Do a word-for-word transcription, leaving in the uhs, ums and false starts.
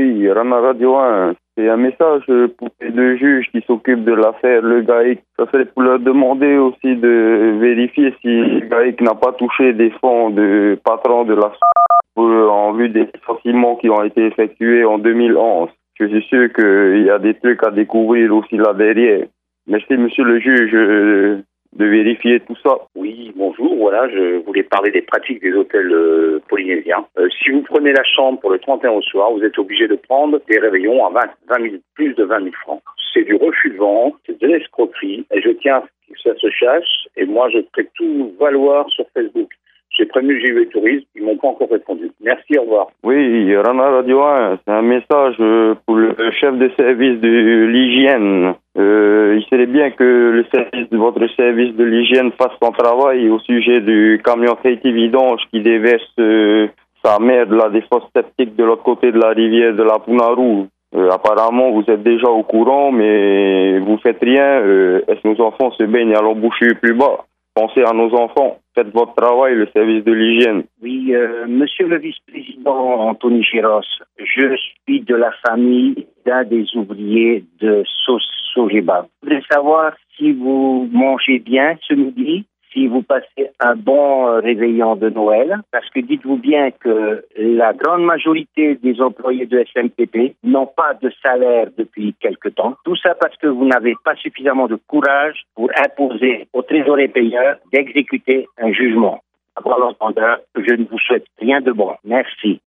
Oui, Rana Radio un. C'est un message pour les deux juges qui s'occupent de l'affaire Le Gaïc. Ça serait pour leur demander aussi de vérifier si Le Gaïc n'a pas touché des fonds de patron de la en vue des licenciements qui ont été effectués en deux mille onze. Je suis sûr qu'il y a des trucs à découvrir aussi là derrière. Merci, monsieur le juge, de vérifier tout ça. Oui, bonjour. Voilà, je voulais parler des pratiques des hôtels euh, polynésiens. Euh, si vous prenez la chambre pour le trente et un au soir, vous êtes obligé de prendre des réveillons à vingt, vingt mille, plus de vingt mille francs. C'est du refus de vente, c'est de l'escroquerie. Et je tiens à ce que ça se sache. Et moi, je ferai tout valoir sur Facebook. J'ai prévenu G U E Tourisme, ils m'ont pas encore répondu. Merci, au revoir. Oui, Rana Radio un, c'est un message pour le chef de service de l'hygiène. Euh, il serait bien que le service, votre service de l'hygiène fasse son travail au sujet du camion Haiti Vidange qui déverse euh, sa merde là, des fosses septiques de l'autre côté de la rivière de la Punarou. Euh, apparemment, vous êtes déjà au courant, mais vous faites rien. Euh, est-ce que nos enfants se baignent à l'embouchure plus bas? Pensez à nos enfants. Faites votre travail, le service de l'hygiène. Oui, euh, monsieur le vice-président Anthony Giros, je suis de la famille d'un des ouvriers de Sojeba. Je voudrais savoir si vous mangez bien ce midi, si vous passez un bon réveillon de Noël, parce que dites-vous bien que la grande majorité des employés de S M P P n'ont pas de salaire depuis quelque temps. Tout ça parce que vous n'avez pas suffisamment de courage pour imposer au trésorier payeur d'exécuter un jugement. À bon entendeur, je ne vous souhaite rien de bon. Merci.